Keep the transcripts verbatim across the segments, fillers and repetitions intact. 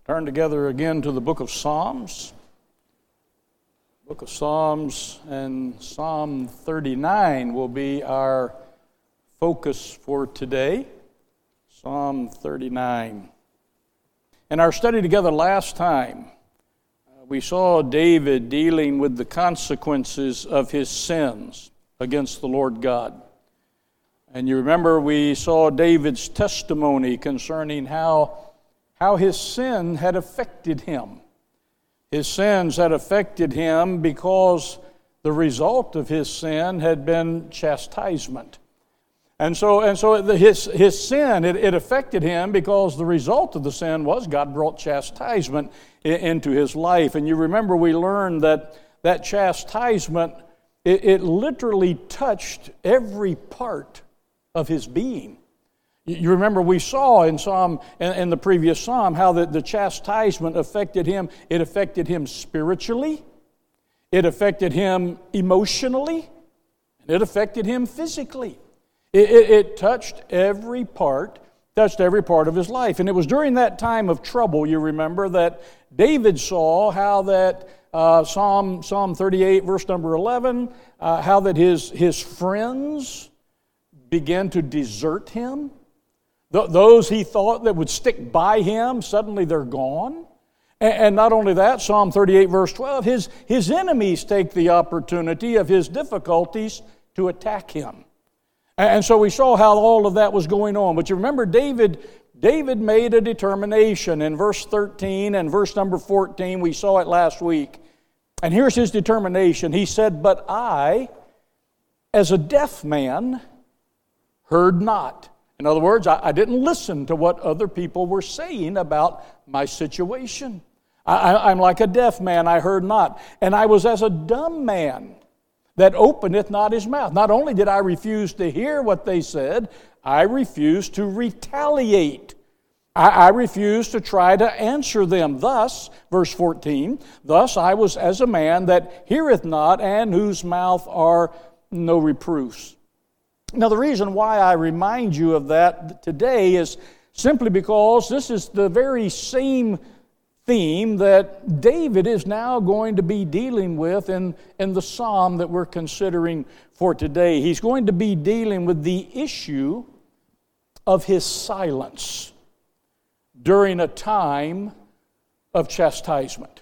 Turn together again to the book of Psalms. Book of Psalms, and Psalm thirty-nine will be our focus for today. Psalm thirty-nine. In our study together last time, uh, we saw David dealing with the consequences of his sins against the Lord God. And you remember we saw David's testimony concerning how how his sin had affected him. His sins had affected him because the result of his sin had been chastisement. And so and so the, his, his sin, it, it affected him because the result of the sin was God brought chastisement in, into his life. And you remember we learned that that chastisement, it, it literally touched every part of his being. You remember we saw in Psalm in, in the previous Psalm how the, the chastisement affected him. It affected him spiritually, it affected him emotionally, and it affected him physically. It, it, it touched every part, touched every part of his life. And it was during that time of trouble, you remember, that David saw how that uh, Psalm Psalm thirty-eight, verse number eleven, uh, how that his his friends began to desert him. Those he thought that would stick by him, suddenly they're gone. And not only that, Psalm thirty-eight, verse twelve, his, his enemies take the opportunity of his difficulties to attack him. And so we saw how all of that was going on. But you remember David, David made a determination in verse thirteen and verse number fourteen. We saw it last week. And here's his determination. He said, "But I, as a deaf man, heard not." In other words, I, I didn't listen to what other people were saying about my situation. I, I, I'm like a deaf man, I heard not. And I was as a dumb man that openeth not his mouth. Not only did I refuse to hear what they said, I refused to retaliate. I, I refused to try to answer them. Thus, verse fourteen, thus I was as a man that heareth not, and whose mouth are no reproofs. Now, the reason why I remind you of that today is simply because this is the very same theme that David is now going to be dealing with in, in the psalm that we're considering for today. He's going to be dealing with the issue of his silence during a time of chastisement.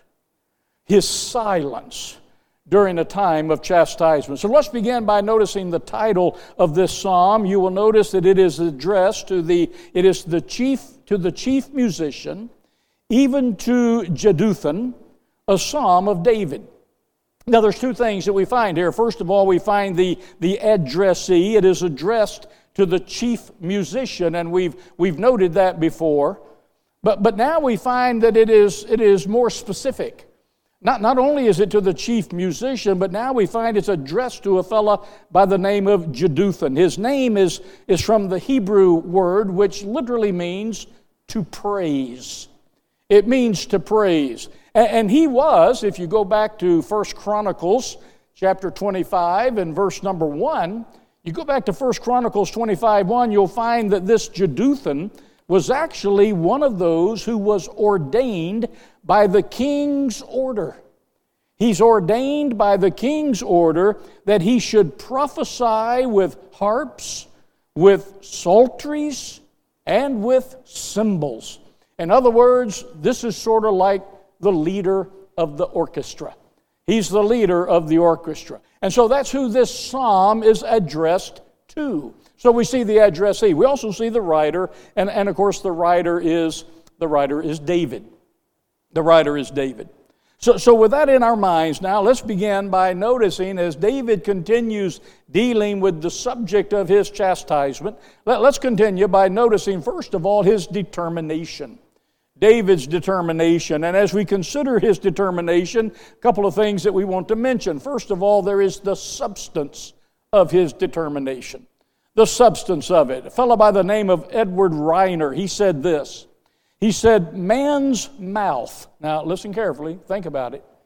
His silence during a time of chastisement. So let's begin by noticing the title of this psalm. You will notice that it is addressed to the, it is the chief, to the chief musician, even to Jeduthun, a psalm of David. Now there's two things that we find here. First of all, we find the, the addressee. It is addressed to the chief musician, and we've, we've noted that before. But, but now we find that it is, it is more specific. Not, not only is it to the chief musician, but now we find it's addressed to a fellow by the name of Jeduthun. His name is, is from the Hebrew word, which literally means to praise. It means to praise. And, and he was, if you go back to First Chronicles chapter twenty-five and verse number one, you go back to First Chronicles twenty-five, one, you'll find that this Jeduthun was actually one of those who was ordained by the king's order. He's ordained by the king's order that he should prophesy with harps, with psalteries, and with cymbals. In other words, this is sort of like the leader of the orchestra. He's the leader of the orchestra. And so that's who this psalm is addressed to. So we see the addressee. We also see the writer, and, and of course the writer is the writer is David. The writer is David. So, so with that in our minds now, let's begin by noticing as David continues dealing with the subject of his chastisement, let, let's continue by noticing first of all his determination. David's determination. And as we consider his determination, a couple of things that we want to mention. First of all, there is the substance of his determination. The substance of it. A fellow by the name of Edward Reiner, he said this. He said, man's mouth, now listen carefully, think about it.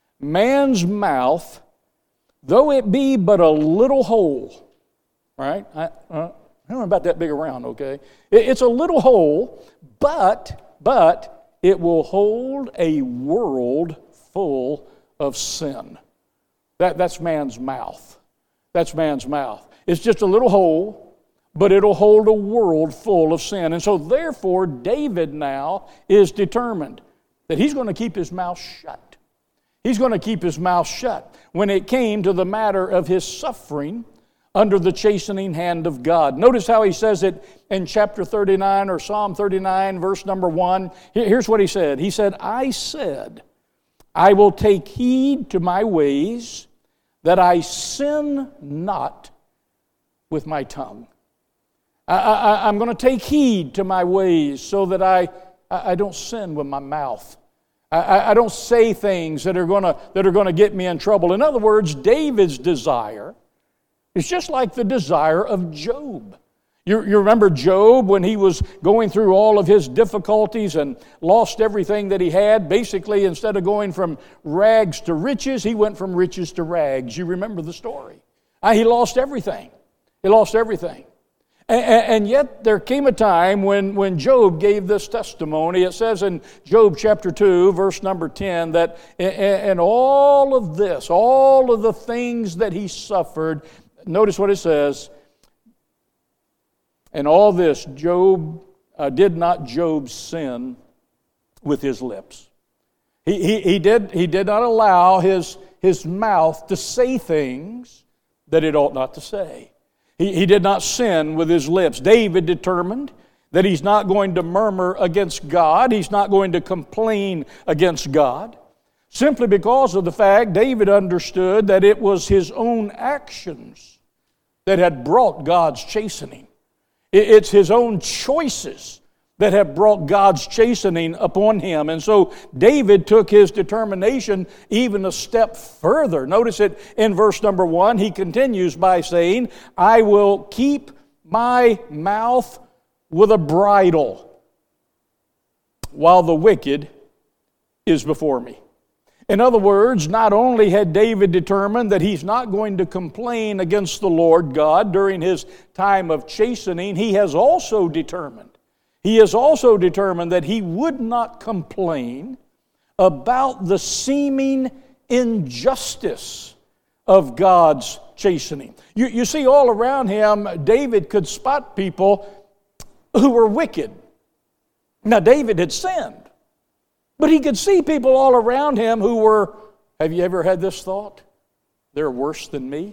Man's mouth, though it be but a little hole, right? I, uh, I don't know about that big around, okay? It, it's a little hole, but, but it will hold a world full of sin. That, that's man's mouth. That's man's mouth. It's just a little hole, but it'll hold a world full of sin. And so therefore, David now is determined that he's going to keep his mouth shut. He's going to keep his mouth shut when it came to the matter of his suffering under the chastening hand of God. Notice how he says it in chapter thirty-nine or Psalm thirty-nine, verse number one. Here's what he said. He said, I said, I will take heed to my ways, that I sin not with my tongue. I, I, I'm going to take heed to my ways so that I, I don't sin with my mouth. I, I don't say things that are going to that are going to get me in trouble. In other words, David's desire is just like the desire of Job. You, you remember Job when he was going through all of his difficulties and lost everything that he had? Basically, instead of going from rags to riches, he went from riches to rags. You remember the story. Uh, he lost everything. He lost everything. And, and yet there came a time when, when Job gave this testimony. It says in Job chapter two, verse number ten, that in all of this, all of the things that he suffered, notice what it says, in all this, Job uh, did not Job sin with his lips. He, he, he, did, he did not allow his, his mouth to say things that it ought not to say. He, he did not sin with his lips. David determined that he's not going to murmur against God. He's not going to complain against God. Simply because of the fact David understood that it was his own actions that had brought God's chastening. It's his own choices that have brought God's chastening upon him. And so David took his determination even a step further. Notice it in verse number one. He continues by saying, I will keep my mouth with a bridle while the wicked is before me. In other words, not only had David determined that he's not going to complain against the Lord God during his time of chastening, he has also determined, he has also determined that he would not complain about the seeming injustice of God's chastening. You, you see, all around him, David could spot people who were wicked. Now, David had sinned. But he could see people all around him who were, have you ever had this thought? They're worse than me.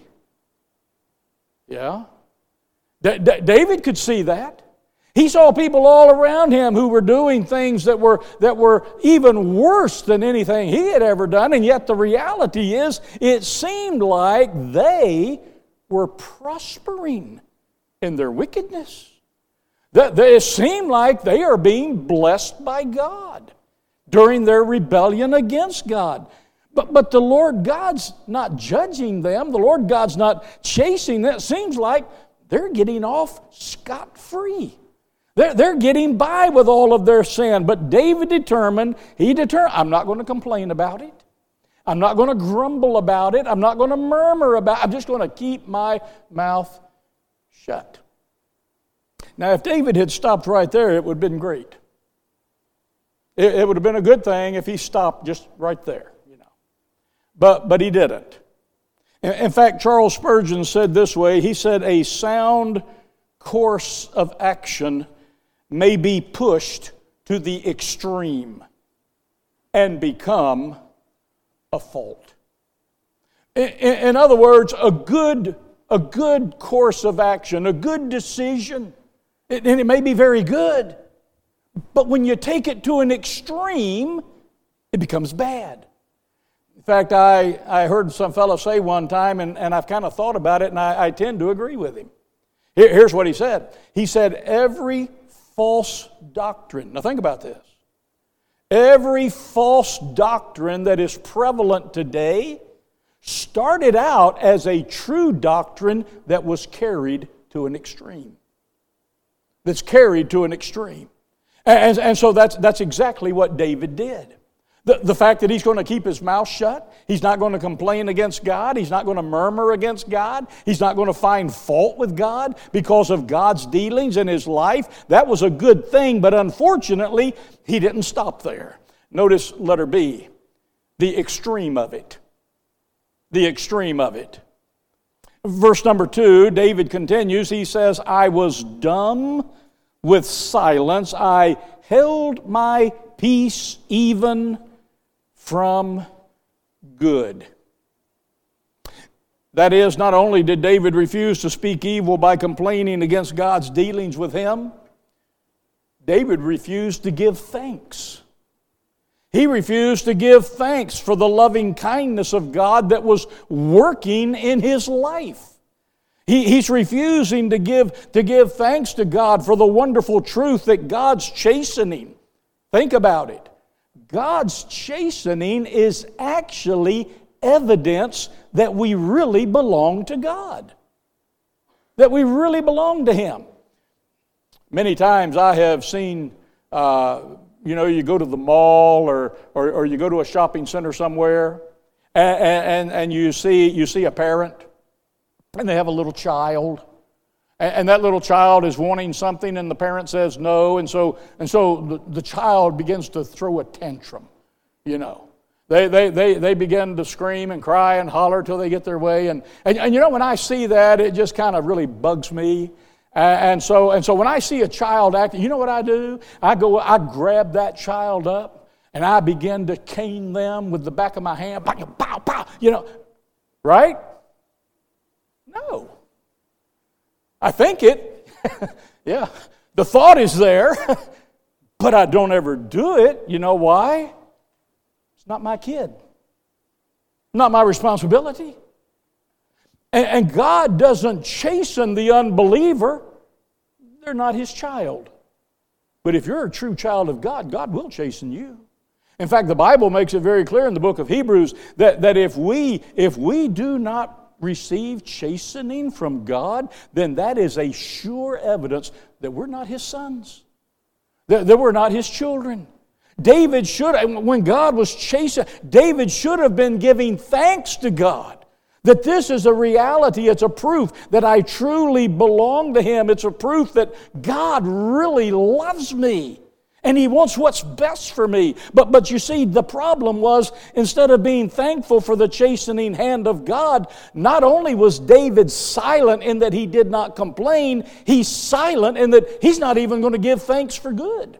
Yeah. D- D- David could see that. He saw people all around him who were doing things that were, that were even worse than anything he had ever done. And yet the reality is, it seemed like they were prospering in their wickedness. That it seemed like they are being blessed by God during their rebellion against God. But, but the Lord God's not judging them. The Lord God's not chasing them. It seems like they're getting off scot-free. They're, they're getting by with all of their sin. But David determined, he determined, I'm not going to complain about it. I'm not going to grumble about it. I'm not going to murmur about it. I'm just going to keep my mouth shut. Now, if David had stopped right there, it would have been great. It, it would have been a good thing if he stopped just right there, you know. But, but he didn't. In, in fact, Charles Spurgeon said this way. He said, a sound course of action may be pushed to the extreme and become a fault. In, in, in other words, a good, a good course of action, a good decision, it, and it may be very good, but when you take it to an extreme, it becomes bad. In fact, I, I heard some fellow say one time, and, and I've kind of thought about it, and I, I tend to agree with him. Here, here's what he said. He said, every false doctrine, now think about this, every false doctrine that is prevalent today started out as a true doctrine that was carried to an extreme. That's carried to an extreme. And, and so that's, that's exactly what David did. The, the fact that he's going to keep his mouth shut, he's not going to complain against God, he's not going to murmur against God, he's not going to find fault with God because of God's dealings in his life, that was a good thing, but unfortunately, he didn't stop there. Notice letter B, the extreme of it. The extreme of it. Verse number two, David continues, he says, I was dumb with silence, I held my peace even from good. That is, not only did David refuse to speak evil by complaining against God's dealings with him, David refused to give thanks. He refused to give thanks for the loving kindness of God that was working in his life. He, he's refusing to give, to give thanks to God for the wonderful truth that God's chastening. Think about it. God's chastening is actually evidence that we really belong to God. That we really belong to Him. Many times I have seen, uh, you know, you go to the mall or, or, or you go to a shopping center somewhere and, and, and you see, you see a parent and they have a little child. And that little child is wanting something and the parent says no. And so and so the, the child begins to throw a tantrum, you know. They, they, they, they begin to scream and cry and holler till they get their way. And, and, and you know, when I see that, it just kind of really bugs me. And, and, so, and so when I see a child acting, you know what I do? I go, I grab that child up and I begin to cane them with the back of my hand. Pow, pow, pow, you know, right? No. I think it, yeah, the thought is there, but I don't ever do it. You know why? It's not my kid. Not my responsibility. And, and God doesn't chasten the unbeliever. They're not His child. But if you're a true child of God, God will chasten you. In fact, the Bible makes it very clear in the book of Hebrews that, that if we if we do not receive chastening from God, then that is a sure evidence that we're not His sons, that, that we're not His children. David should, when God was chastening, David should have been giving thanks to God that this is a reality. It's a proof that I truly belong to Him. It's a proof that God really loves me. And He wants what's best for me. But, but you see, the problem was, instead of being thankful for the chastening hand of God, not only was David silent in that he did not complain, he's silent in that he's not even going to give thanks for good.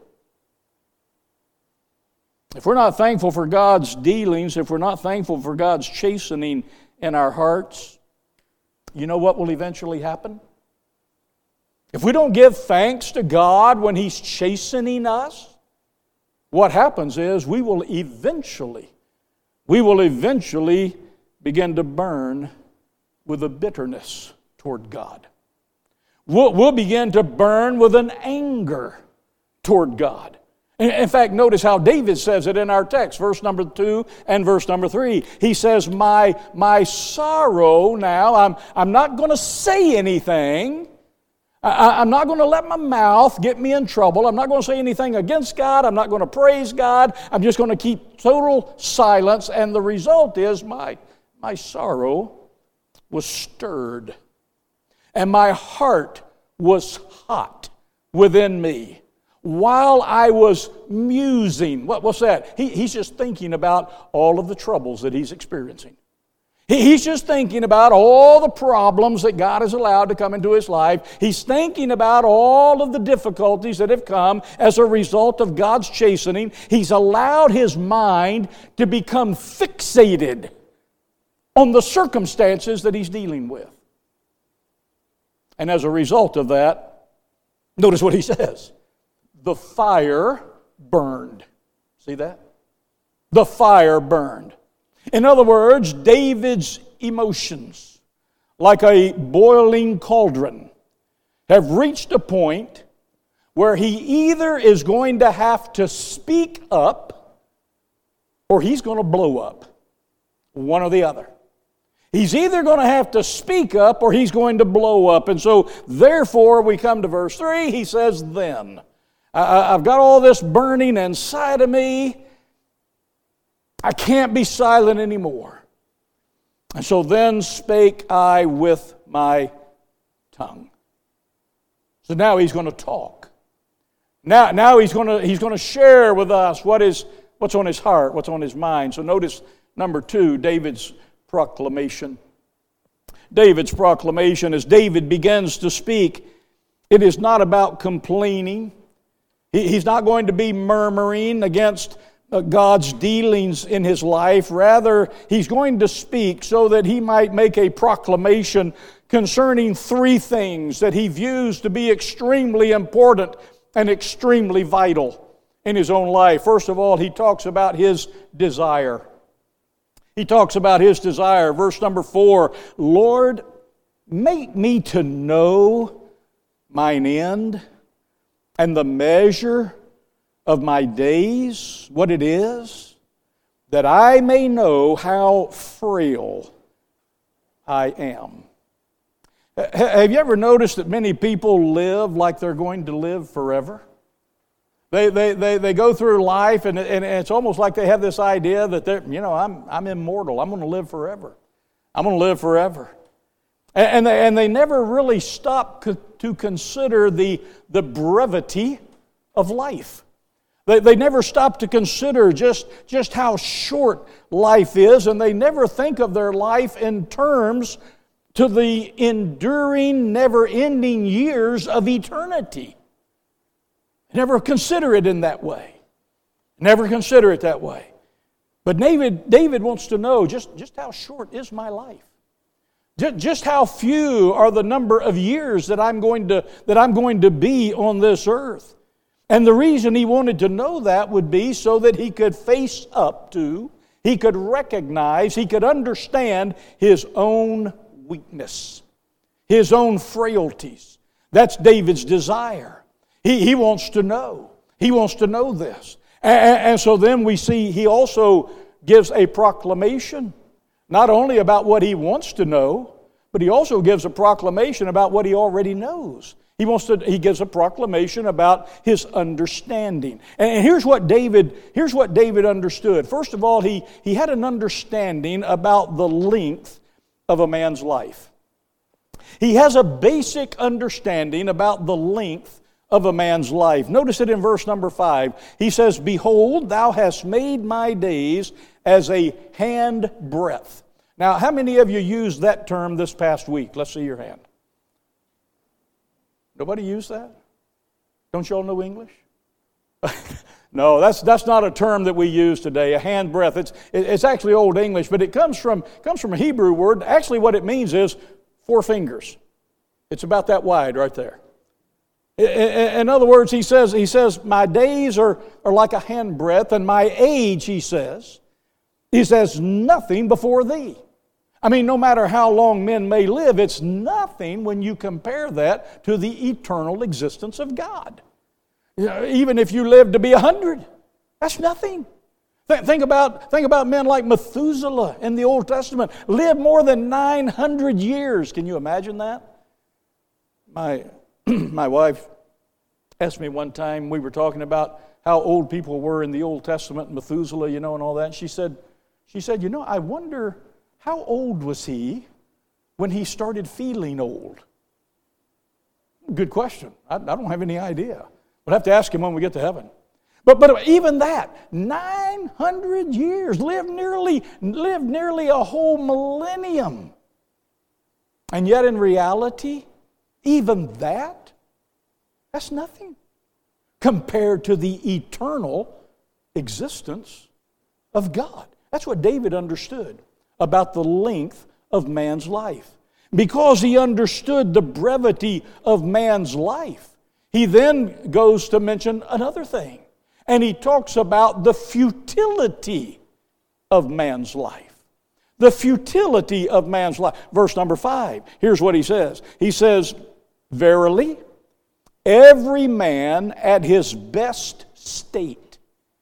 If we're not thankful for God's dealings, if we're not thankful for God's chastening in our hearts, you know what will eventually happen? If we don't give thanks to God when He's chastening us, what happens is we will eventually, we will eventually begin to burn with a bitterness toward God. We'll, we'll begin to burn with an anger toward God. In fact, notice how David says it in our text, verse number two and verse number three. He says, my, my sorrow now, I'm, I'm not going to say anything. I, I'm not going to let my mouth get me in trouble. I'm not going to say anything against God. I'm not going to praise God. I'm just going to keep total silence. And the result is my, my sorrow was stirred. And my heart was hot within me. While I was musing, what, what's that? He, he's just thinking about all of the troubles that he's experiencing. He, he's just thinking about all the problems that God has allowed to come into his life. He's thinking about all of the difficulties that have come as a result of God's chastening. He's allowed his mind to become fixated on the circumstances that he's dealing with. And as a result of that, notice what he says. The fire burned. See that? The fire burned. In other words, David's emotions, like a boiling cauldron, have reached a point where he either is going to have to speak up or he's going to blow up. One or the other. He's either going to have to speak up or he's going to blow up. And so, therefore, we come to verse three. He says, then. I've got all this burning inside of me, I can't be silent anymore. And so then spake I with my tongue. So now he's going to talk. Now, now he's going to he's going to share with us what is what's on his heart, what's on his mind. So notice number two, David's proclamation. David's proclamation, as David begins to speak, it is not about complaining. He, he's not going to be murmuring against uh, God's dealings in his life. Rather, he's going to speak so that he might make a proclamation concerning three things that he views to be extremely important and extremely vital in his own life. First of all, he talks about his desire. He talks about his desire. Verse number four, Lord, make me to know mine end and the measure of my days, what it is, that I may know how frail I am. Have you ever noticed that many people live like they're going to live forever? They, they, they, they go through life and, and it's almost like they have this idea that they're, you know, I'm, I'm immortal. I'm going to live forever. I'm going to live forever. And, and, they, and they never really stop co- to consider the, the brevity of life. They, they never stop to consider just, just how short life is, and they never think of their life in terms to the enduring, never-ending years of eternity. Never consider it in that way. Never consider it that way. But David, David wants to know just, just how short is my life? Just, just how few are the number of years that I'm going to, that I'm going to be on this earth? And the reason he wanted to know that would be so that he could face up to, he could recognize, he could understand his own weakness, his own frailties. That's David's desire. He, he wants to know. He wants to know this. And, and so then we see he also gives a proclamation, not only about what he wants to know, but he also gives a proclamation about what he already knows. He wants to. He gives a proclamation about his understanding. And here's what David, here's what David understood. First of all, he, he had an understanding about the length of a man's life. He has a basic understanding about the length of a man's life. Notice it in verse number five. He says, Behold, thou hast made my days as a handbreadth. Now, how many of you used that term this past week? Let's see your hand. Nobody used that? Don't you all know English? No, that's that's not a term that we use today, a handbreadth. It's it's actually Old English, but it comes from comes from a Hebrew word. Actually, what it means is four fingers. It's about that wide right there. In other words, he says, he says, my days are, are like a handbreadth, and my age, he says, is as nothing before thee. I mean, no matter how long men may live, it's nothing when you compare that to the eternal existence of God. You know, even if you live to be a hundred, that's nothing. Th- think about, think about men like Methuselah in the Old Testament, lived more than nine hundred years. Can you imagine that? My My wife asked me one time, we were talking about how old people were in the Old Testament, Methuselah, you know, and all that. And she said, she said, you know, I wonder how old was he when he started feeling old? Good question. I, I don't have any idea. We'll have to ask him when we get to heaven. But but even that, nine hundred years, lived nearly, lived nearly a whole millennium. And yet in reality, even that, that's nothing compared to the eternal existence of God. That's what David understood about the length of man's life. Because he understood the brevity of man's life, he then goes to mention another thing. And he talks about the futility of man's life. The futility of man's life. Verse number five, here's what he says. He says, Verily, every man at his best state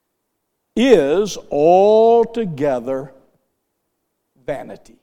is altogether vanity.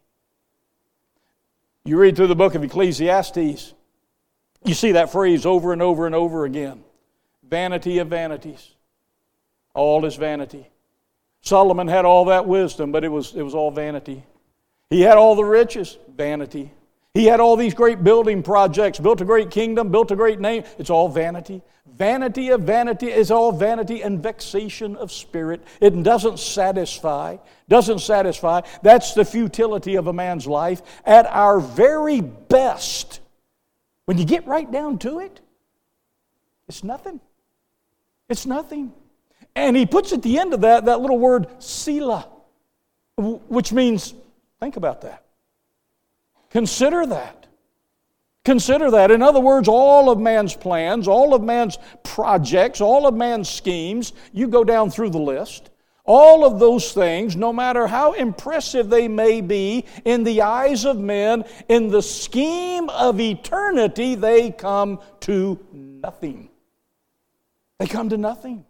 You read through the book of Ecclesiastes, you see that phrase over and over and over again. Vanity of vanities. All is vanity. Solomon had all that wisdom, but it was, it was all vanity. He had all the riches, vanity. He had all these great building projects, built a great kingdom, built a great name. It's all vanity. Vanity of vanity is all vanity and vexation of spirit. It doesn't satisfy. Doesn't satisfy. That's the futility of a man's life. At our very best, when you get right down to it, it's nothing. It's nothing. And he puts at the end of that, that little word, Selah, which means, think about that. Consider that. Consider that. In other words, all of man's plans, all of man's projects, all of man's schemes, you go down through the list. All of those things, no matter how impressive they may be in the eyes of men, in the scheme of eternity, they come to nothing. They come to nothing.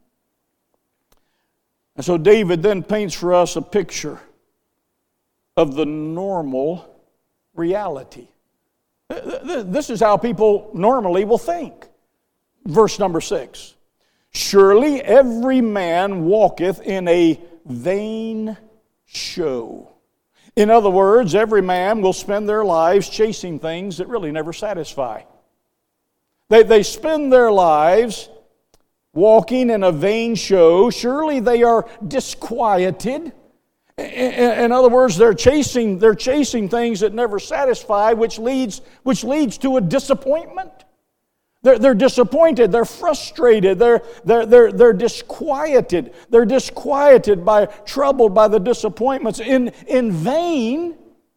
And so David then paints for us a picture of the normal reality. This is how people normally will think. Verse number six. Surely every man walketh in a vain show. In other words, every man will spend their lives chasing things that really never satisfy. They, they spend their lives walking in a vain show. Surely they are disquieted. In other words, they're chasing, they're chasing things that never satisfy, which leads, which leads to a disappointment. They're, they're disappointed, they're frustrated, they're, they're, they're, they're disquieted. They're disquieted by, troubled by the disappointments in, in vain.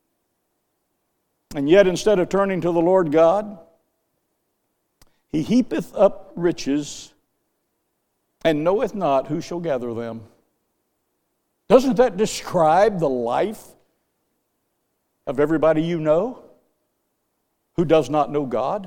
And yet, instead of turning to the Lord God, he heapeth up riches and knoweth not who shall gather them. Doesn't that describe the life of everybody you know who does not know God?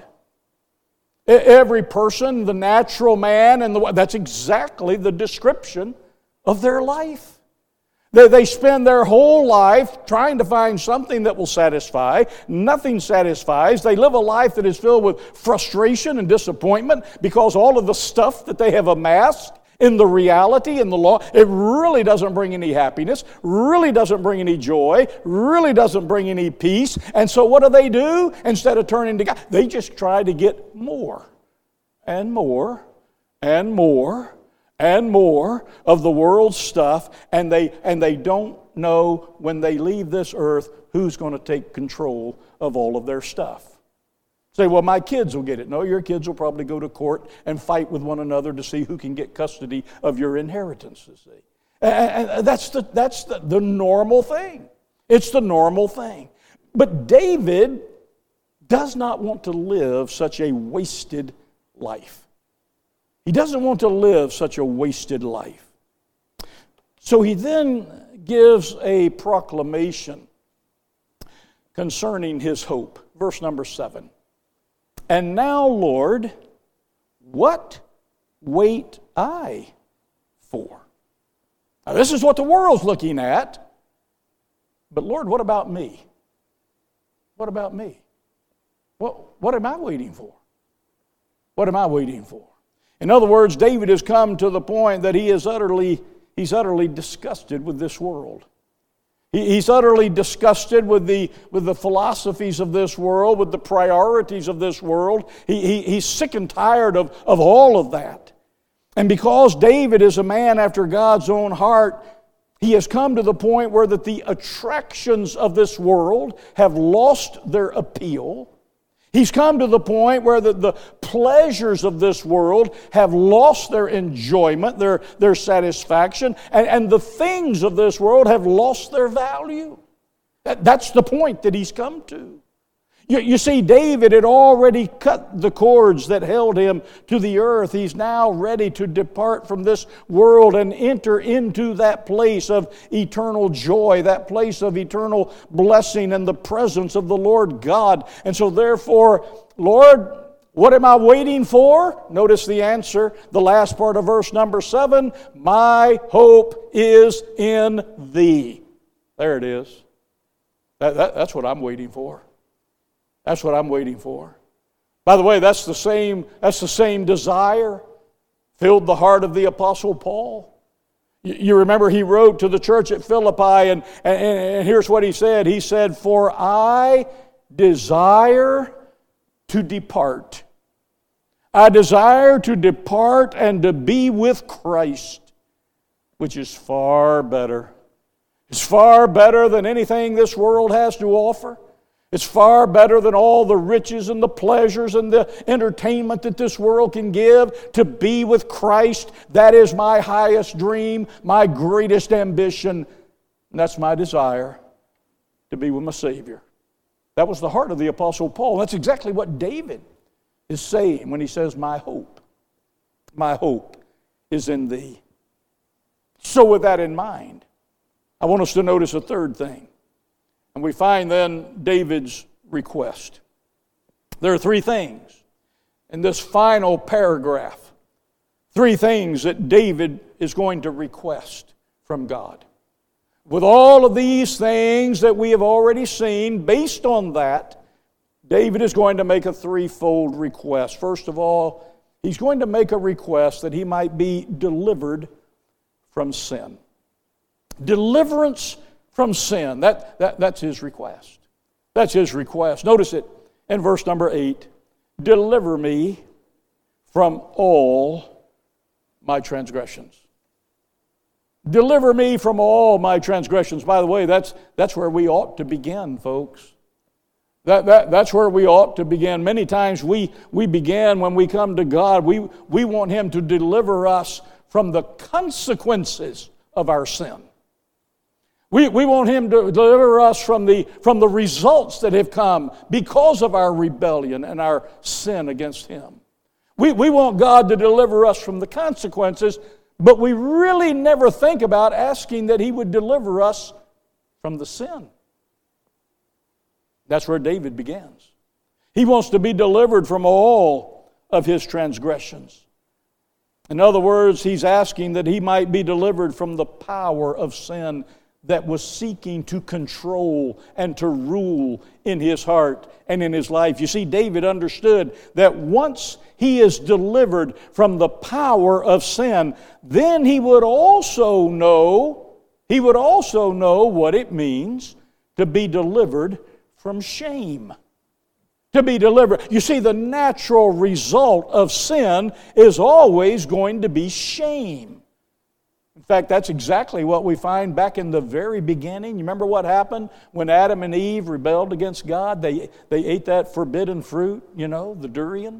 Every person, the natural man, and the that's exactly the description of their life. They, they spend their whole life trying to find something that will satisfy. Nothing satisfies. They live a life that is filled with frustration and disappointment because all of the stuff that they have amassed in the reality, in the law, it really doesn't bring any happiness, really doesn't bring any joy, really doesn't bring any peace. And so what do they do? Instead of turning to God, they just try to get more and more and more and more of the world's stuff, and they and they don't know when they leave this earth who's going to take control of all of their stuff. Say, well, my kids will get it. No, your kids will probably go to court and fight with one another to see who can get custody of your inheritances. See? And that's the that's the, the normal thing. It's the normal thing. But David does not want to live such a wasted life. He doesn't want to live such a wasted life. So he then gives a proclamation concerning his hope. Verse number seven. And now, Lord, what wait I for? Now, this is what the world's looking at. But Lord, what about me? What about me? What, what am I waiting for? What am I waiting for? In other words, David has come to the point that he is utterly, he's utterly disgusted with this world. He's utterly disgusted with the, with the philosophies of this world, with the priorities of this world. He, he, he's sick and tired of, of all of that. And because David is a man after God's own heart, he has come to the point where that the attractions of this world have lost their appeal. He's come to the point where the, the pleasures of this world have lost their enjoyment, their, their satisfaction, and, and the things of this world have lost their value. That, that's the point that he's come to. You, you see, David had already cut the cords that held him to the earth. He's now ready to depart from this world and enter into that place of eternal joy, that place of eternal blessing and the presence of the Lord God. And so therefore, Lord, what am I waiting for? Notice the answer, the last part of verse number seven. My hope is in Thee. There it is. That, that, that's what I'm waiting for. That's what I'm waiting for. By the way, that's the same, that's the same desire filled the heart of the Apostle Paul. You remember he wrote to the church at Philippi, and, and, and here's what he said. He said, "For I desire to depart. I desire to depart and to be with Christ, which is far better. It's far better than anything this world has to offer. It's far better than all the riches and the pleasures and the entertainment that this world can give. To be with Christ, that is my highest dream, my greatest ambition. And that's my desire, to be with my Savior." That was the heart of the Apostle Paul. That's exactly what David is saying when he says, "My hope, my hope is in thee." So with that in mind, I want us to notice a third thing. And we find then David's request. There are three things in this final paragraph. Three things that David is going to request from God. With all of these things that we have already seen, based on that, David is going to make a threefold request. First of all, he's going to make a request that he might be delivered from sin. Deliverance from sin. That, that, that's his request. That's his request. Notice it in verse number eight. "Deliver me from all my transgressions." Deliver me from all my transgressions. By the way, that's, that's where we ought to begin, folks. That, that, that's where we ought to begin. Many times we, we begin when we come to God. We, we want Him to deliver us from the consequences of our sin. We, we want Him to deliver us from the, from the results that have come because of our rebellion and our sin against Him. We, we want God to deliver us from the consequences, but we really never think about asking that He would deliver us from the sin. That's where David begins. He wants to be delivered from all of his transgressions. In other words, he's asking that he might be delivered from the power of sin that was seeking to control and to rule in his heart and in his life. You see, David understood that once he is delivered from the power of sin, then he would also know, he would also know what it means to be delivered from shame. To be delivered. You see, the natural result of sin is always going to be shame. In fact, that's exactly what we find back in the very beginning. You remember what happened when Adam and Eve rebelled against God? They, they ate that forbidden fruit, you know, the durian.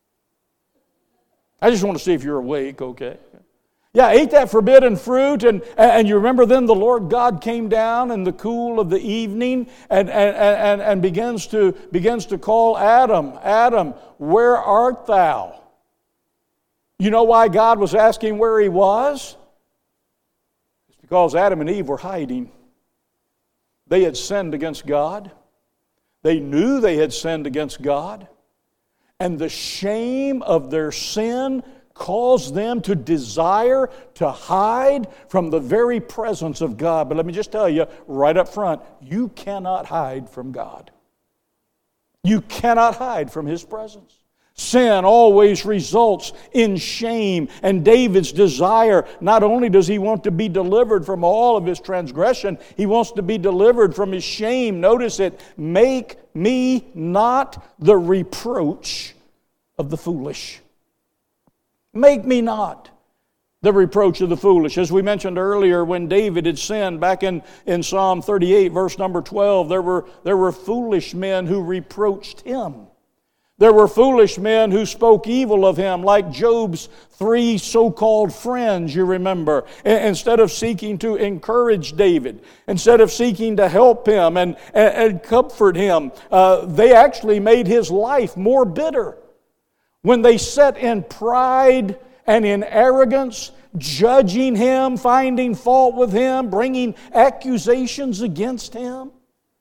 I just want to see if you're awake, okay? Yeah, ate that forbidden fruit, and, and you remember then the Lord God came down in the cool of the evening and, and, and, and begins to, begins to call Adam, "Adam, where art thou?" You know why God was asking where he was? It's because Adam and Eve were hiding. They had sinned against God. They knew they had sinned against God. And the shame of their sin caused them to desire to hide from the very presence of God. But let me just tell you right up front, you cannot hide from God. You cannot hide from His presence. Sin always results in shame. And David's desire, not only does he want to be delivered from all of his transgression, he wants to be delivered from his shame. Notice it, "Make me not the reproach of the foolish." Make me not the reproach of the foolish. As we mentioned earlier, when David had sinned, back in, in Psalm thirty-eight, verse number twelve, there were, there were foolish men who reproached him. There were foolish men who spoke evil of him, like Job's three so-called friends, you remember. Instead of seeking to encourage David, instead of seeking to help him and, and, and comfort him, uh, they actually made his life more bitter. When they sat in pride and in arrogance, judging him, finding fault with him, bringing accusations against him.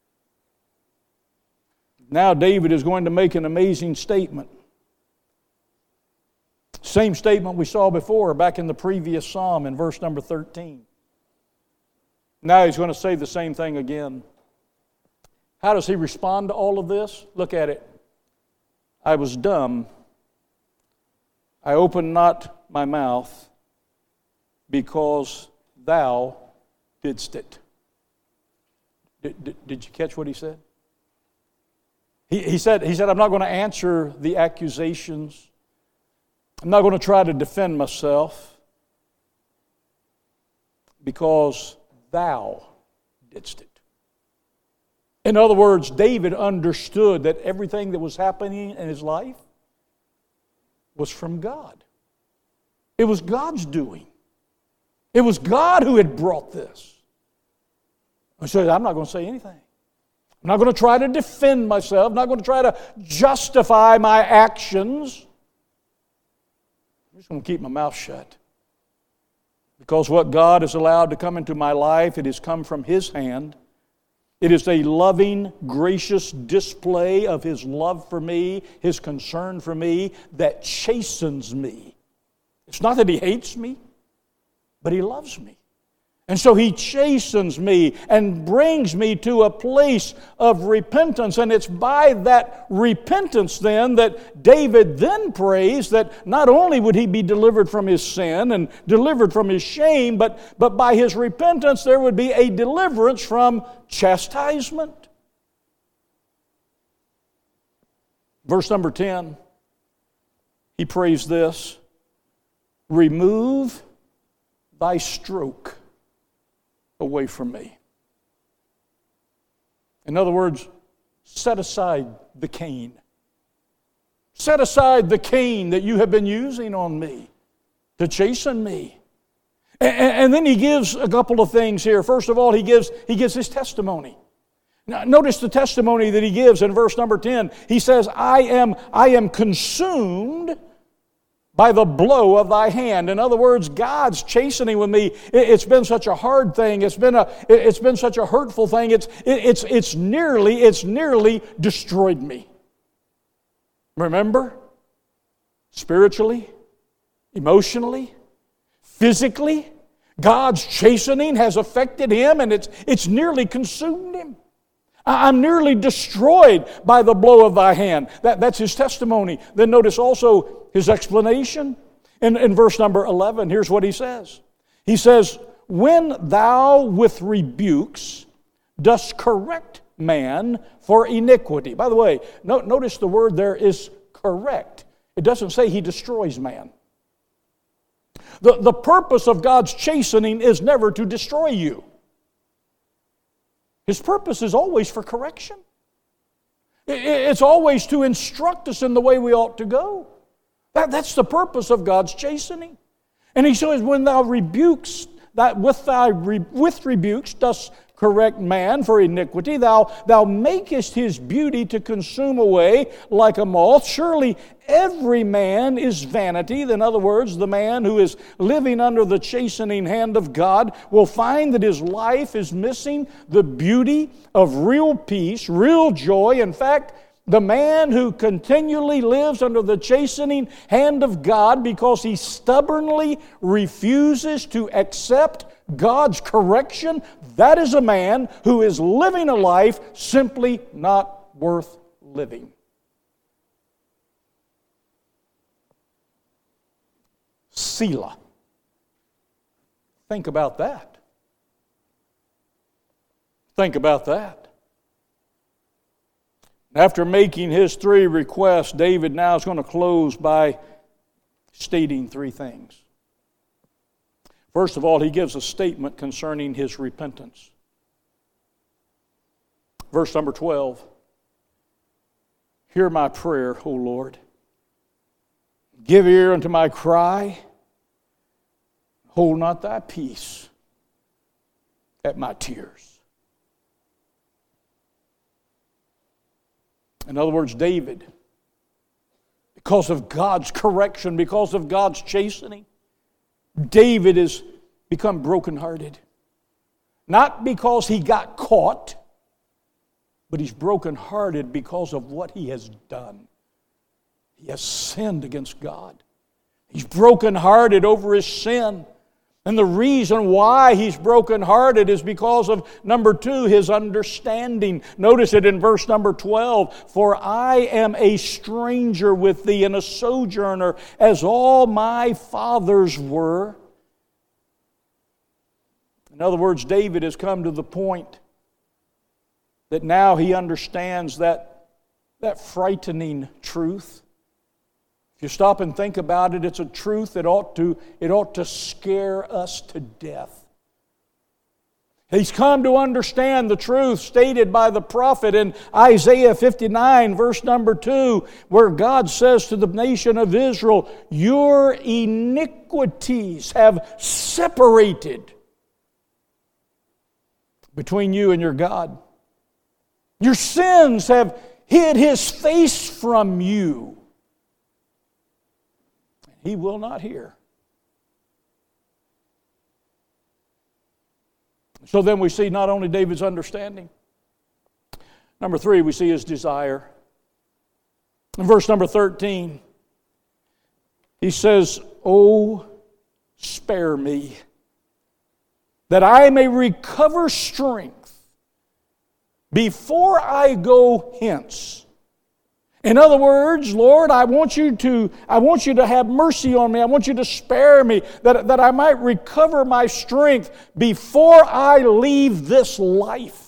Now David is going to make an amazing statement. Same statement we saw before back in the previous psalm in verse number thirteen. Now he's going to say the same thing again. How does he respond to all of this? Look at it. "I was dumb. I opened not my mouth because thou didst it. Did, did, did you catch what he said? He, he said, he said, I'm not going to answer the accusations. I'm not going to try to defend myself because thou didst it. In other words, David understood that everything that was happening in his life was from God. It was God's doing. It was God who had brought this. I said, I'm not going to say anything. I'm not going to try to defend myself. I'm not going to try to justify my actions. I'm just going to keep my mouth shut. Because what God has allowed to come into my life, it has come from His hand. It is a loving, gracious display of His love for me, His concern for me, that chastens me. It's not that He hates me, but He loves me. And so He chastens me and brings me to a place of repentance. And it's by that repentance then that David then prays that not only would he be delivered from his sin and delivered from his shame, but, but by his repentance there would be a deliverance from chastisement. Verse number ten, he prays this: remove thy stroke away from me. In other words, set aside the cane. Set aside the cane that you have been using on me to chasten me. And, and then he gives a couple of things here. First of all, he gives, he gives his testimony. Now, notice the testimony that he gives in verse number ten. He says, I am, I am consumed by the blow of thy hand. In other words, God's chastening with me. It's been such a hard thing. It's been a, it's been such a hurtful thing. It's, it's, it's nearly, it's nearly destroyed me. Remember? Spiritually, emotionally, physically, God's chastening has affected him, and it's, it's nearly consumed him. I'm nearly destroyed by the blow of thy hand. That, that's his testimony. Then notice also his explanation. In, in verse number eleven, here's what he says. He says, when thou with rebukes dost correct man for iniquity. By the way, no, notice the word there is correct. It doesn't say he destroys man. The, the purpose of God's chastening is never to destroy you. His purpose is always for correction. It's always to instruct us in the way we ought to go. That, that's the purpose of God's chastening. And he says, when thou rebukes, that with thy with rebukes dost correct man for iniquity, thou, thou makest his beauty to consume away like a moth. Surely every man is vanity. In other words, the man who is living under the chastening hand of God will find that his life is missing the beauty of real peace, real joy. In fact, the man who continually lives under the chastening hand of God because he stubbornly refuses to accept God's correction, that is a man who is living a life simply not worth living. Selah. Think about that. Think about that. After making his three requests, David now is going to close by stating three things. First of all, he gives a statement concerning his repentance. Verse number twelve. Hear my prayer, O Lord. Give ear unto my cry. Hold not thy peace at my tears. In other words, David, because of God's correction, because of God's chastening, David has become brokenhearted. Not because he got caught, but he's brokenhearted because of what he has done. He has sinned against God. He's brokenhearted over his sin. And the reason why he's brokenhearted is because of, number two, his understanding. Notice it in verse number twelve. For I am a stranger with thee and a sojourner, as all my fathers were. In other words, David has come to the point that now he understands that, that frightening truth. If you stop and think about it, it's a truth that ought to, it ought to scare us to death. He's come to understand the truth stated by the prophet in Isaiah fifty-nine, verse number two, where God says to the nation of Israel, "Your iniquities have separated between you and your God. Your sins have hid His face from you. He will not hear." So then we see not only David's understanding. Number three, we see his desire. In verse number thirteen, he says, "Oh, spare me, that I may recover strength before I go hence." In other words, Lord, I want you to, I want you to have mercy on me. I want you to spare me, that, that I might recover my strength before I leave this life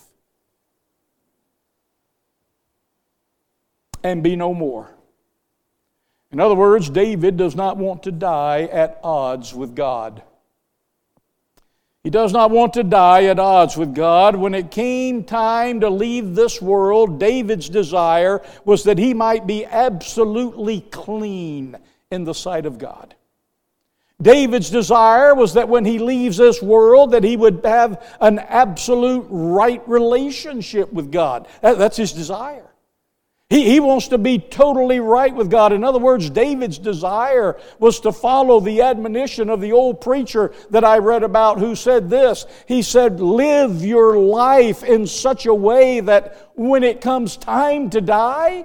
and be no more. In other words, David does not want to die at odds with God. He does not want to die at odds with God. When it came time to leave this world, David's desire was that he might be absolutely clean in the sight of God. David's desire was that when he leaves this world, that he would have an absolute right relationship with God. That's his desire. He, he wants to be totally right with God. In other words, David's desire was to follow the admonition of the old preacher that I read about who said this. He said, "Live your life in such a way that when it comes time to die,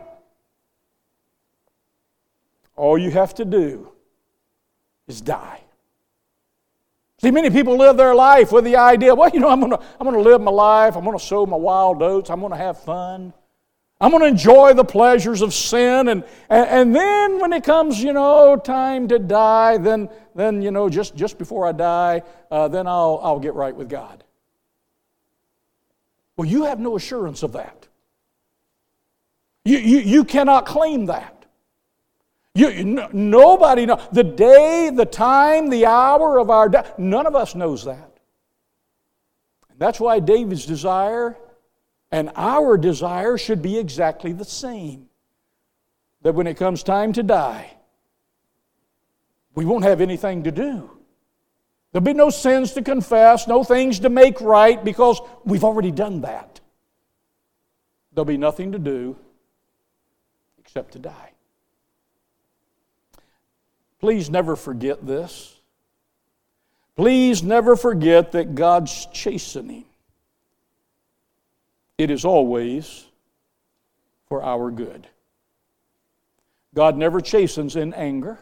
all you have to do is die." See, many people live their life with the idea, well, you know, I'm going to I'm going to live my life. I'm going to sow my wild oats. I'm going to have fun. I'm going to enjoy the pleasures of sin, and, and, and then when it comes, you know, time to die, then, then you know, just, just before I die, uh, then I'll, I'll get right with God. Well, you have no assurance of that. You, you, you cannot claim that. You, you, nobody knows. The day, the time, the hour of our death, none of us knows that. And that's why David's desire and our desire should be exactly the same. That when it comes time to die, we won't have anything to do. There'll be no sins to confess, no things to make right, because we've already done that. There'll be nothing to do except to die. Please never forget this. Please never forget that God's chastening, it is always for our good. God never chastens in anger.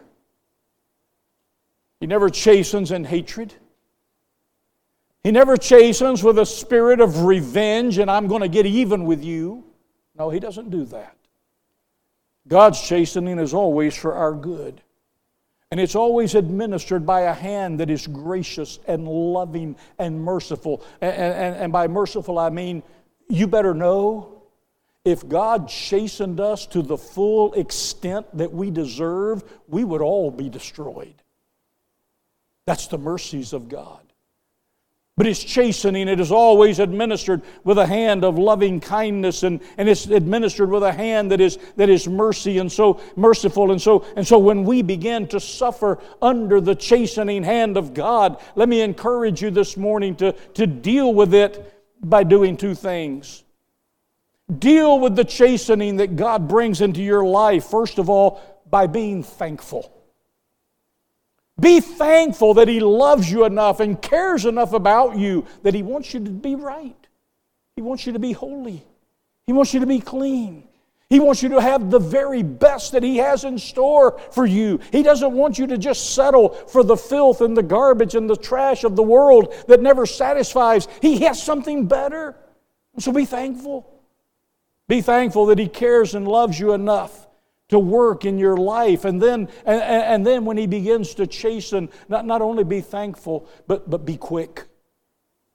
He never chastens in hatred. He never chastens with a spirit of revenge and I'm going to get even with you. No, He doesn't do that. God's chastening is always for our good. And it's always administered by a hand that is gracious and loving and merciful. And, and, and by merciful I mean, you better know, if God chastened us to the full extent that we deserve, we would all be destroyed. That's the mercies of God. But His chastening, it is always administered with a hand of loving kindness, and, and it's administered with a hand that is, that is mercy and so merciful. And so, and so when we begin to suffer under the chastening hand of God, let me encourage you this morning to, to deal with it by doing two things. Deal with the chastening that God brings into your life, first of all, by being thankful. Be thankful that He loves you enough and cares enough about you that He wants you to be right. He wants you to be holy. He wants you to be clean. He wants you to have the very best that He has in store for you. He doesn't want you to just settle for the filth and the garbage and the trash of the world that never satisfies. He has something better. So be thankful. Be thankful that He cares and loves you enough to work in your life. And then, and, and then when He begins to chasten, not, not only be thankful, but, but be quick.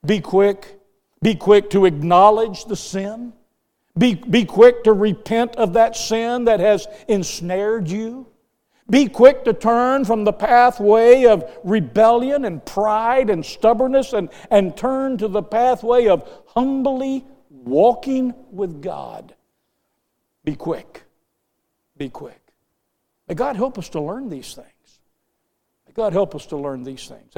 Be quick. Be quick to acknowledge the sin. Be, be quick to repent of that sin that has ensnared you. Be quick to turn from the pathway of rebellion and pride and stubbornness and, and turn to the pathway of humbly walking with God. Be quick. Be quick. May God help us to learn these things. May God help us to learn these things.